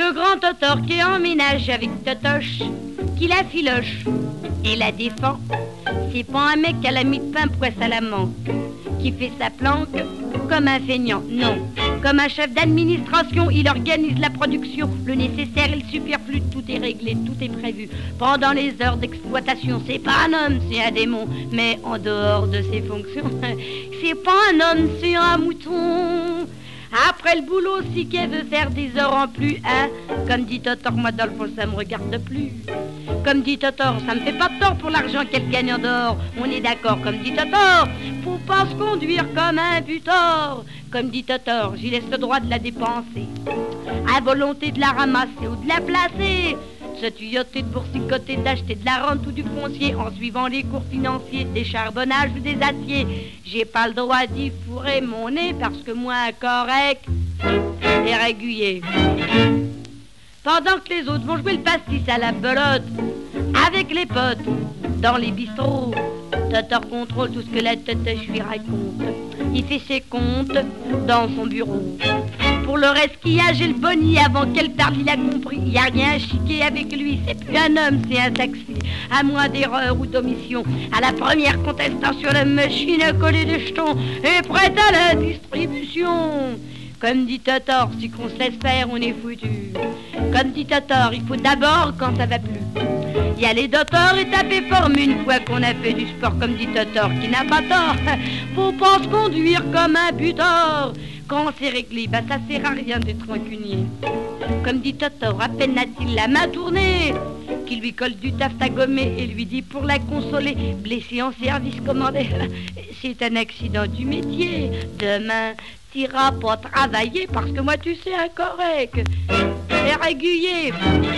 le grand Totor qui est en ménage avec Totoche, qui la filoche et la défend. C'est pas un mec à la mie de pain, pourquoi ça la manque, qui fait sa planque comme un feignant, non. Comme un chef d'administration, il organise la production, le nécessaire et le superflu, tout est réglé, tout est prévu. Pendant les heures d'exploitation, c'est pas un homme, c'est un démon, mais en dehors de ses fonctions, c'est pas un homme, c'est un mouton. Après le boulot, si qu'elle veut faire des heures en plus, hein. Comme dit Totor, moi dans le fond, ça me regarde plus. Comme dit Totor, ça me fait pas de tort pour l'argent qu'elle gagne en dehors. On est d'accord, comme dit Totor, faut pas se conduire comme un butor. Comme dit Totor, j'y laisse le droit de la dépenser, à volonté de la ramasser ou de la placer. Se tuyauter, de boursicoter, d'acheter de la rente ou du foncier en suivant les cours financiers, des charbonnages ou des aciers. J'ai pas le droit d'y fourrer mon nez parce que moi, correct et régulier. Pendant que les autres vont jouer le pastis à la belote avec les potes dans les bistrots, Totor contrôle tout ce que la tête lui raconte. Il fait ses comptes dans son bureau. Pour le reste qu'il y a, j'ai le boni avant qu'elle parle, il a compris. Il n'y a rien à chiquer avec lui, c'est plus un homme, c'est un taxi. À moins d'erreur ou d'omission, à la première contestation, la machine à coller des jetons est prête à la distribution. Comme dit Totor, si qu'on se laisse faire, on est foutu. Comme dit Totor, il faut d'abord quand ça va plus y aller Totor et taper forme une fois qu'on a fait du sport. Comme dit Totor, qui n'a pas tort, faut pas se conduire comme un butor. Quand c'est réglé, bah ça sert à rien d'être rancunier. Comme dit Totor, à peine a-t-il la main tournée, qui lui colle du taft à gommer et lui dit pour la consoler, blessé en service commandé, c'est un accident du métier. Demain, t'iras pas travailler parce que moi tu sais incorrect et régulier.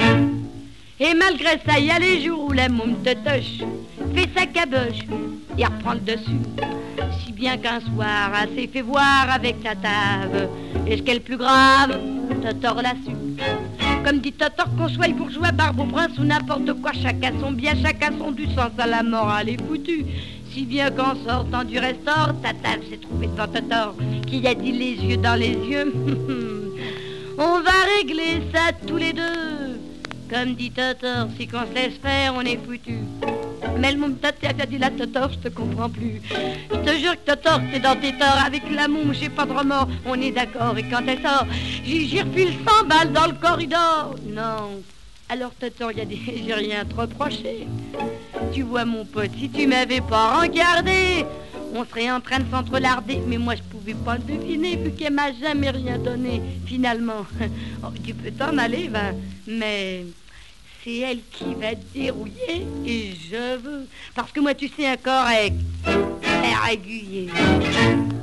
Et malgré ça, il y a les jours où la môme Totoche fait sa caboche et reprend le dessus. Si bien qu'un soir, elle s'est fait voir avec sa tave. Et ce qui est le plus grave, Totor l'a su. Comme dit Totor, qu'on soit le bourgeois, barbe au prince ou n'importe quoi, chacun son bien, chacun son du sens à la morale est foutue. Si bien qu'en sortant du restaurant, ta table s'est trouvée devant Totor, qui a dit les yeux dans les yeux. On va régler ça tous les deux. Comme dit Totor, si qu'on se laisse faire, on est foutu. Mais le môme Totor a dit la Totor, je te comprends plus. Je te jure que Totor, t'es dans tes torts. Avec la môme, j'ai pas de remords, on est d'accord. Et quand elle sort, j'y refile 100 balles dans le corridor. Non, alors Totor, j'ai rien à te reprocher. Tu vois mon pote, si tu m'avais pas regardé, on serait en train de s'entrelarder. Mais moi je pouvais pas le deviner vu qu'elle m'a jamais rien donné. Finalement, oh, tu peux t'en aller, va, mais c'est elle qui va te dérouiller et je veux. Parce que moi tu sais incorrect, régulier.